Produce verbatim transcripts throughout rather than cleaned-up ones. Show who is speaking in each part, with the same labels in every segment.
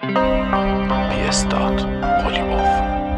Speaker 1: بی استاد قلیباف.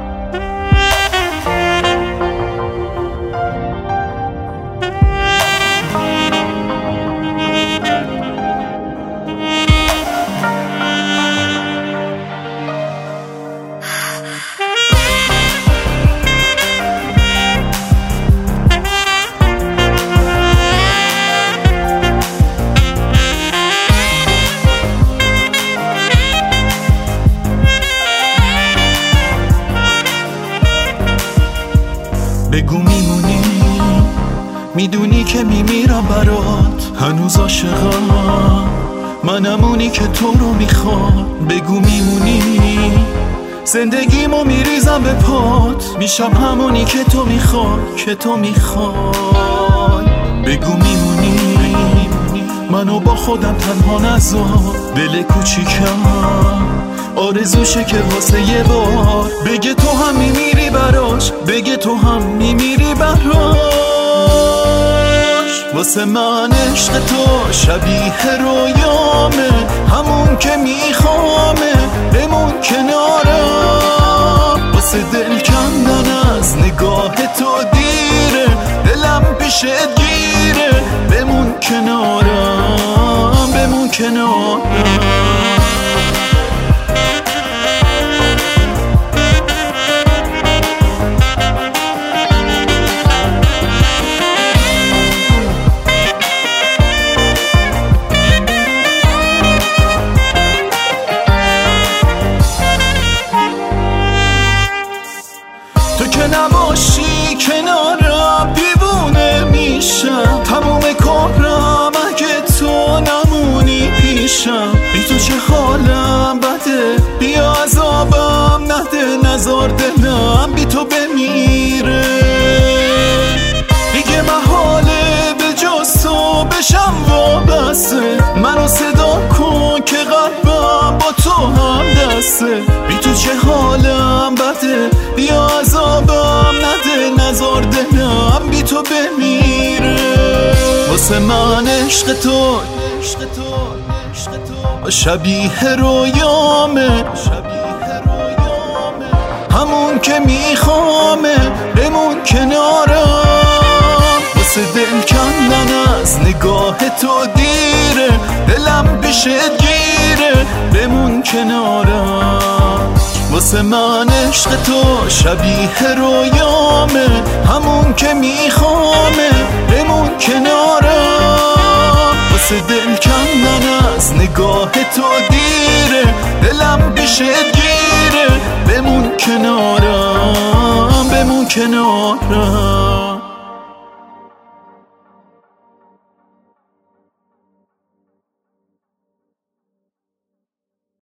Speaker 2: بگو میمونی، میدونی که میمیرم برات، هنوز عاشقم منمونی که تو رو میخواد. بگو میمونی، زندگیمو میریزم به پات، میشم همونی که تو میخواد که تو میخوای. بگو میمونی، منو با خودم تنها نذار، دل کوچیکم آرزوشه که واسه یه بار بگه تو هم میمیری براش، بگه تو هم میمیری براش. واسه من عشق تو شبیه رویامه، همون که میخوامه بمون کنارم. واسه دل کندن از نگاه تو دیره، دلم پیشت گیره، بمون کنارم بمون کنارم. تو که نباشی کنارم دیوونه میشم، تموم کارم اگه تو نمونی پیشم. بی تو چه حالم بده، بیا عذابم نده، نزار دلم بی تو بمیره. دیگه محاله به جز تو بشم وابسته، منو صدا کن که قلبم با تو هم دسته. بی تو چه حالم بده، بیا عذابم نده، نزار دلم بی تو بمیره. واسه من عشق تو شبیه رویامه، همون که میخوامه بمون کنارم. واسه دل کندن از نگاه تو دیره، دلم پیشت گیره، بمون کنارم. واسه من عشق تو شبیه رویامه، همون که میخوامه بمون کنارم. واسه دل کندن از نگاه تو دیره، دلم پیشت گیره، بمون کنارم بمون کنارم.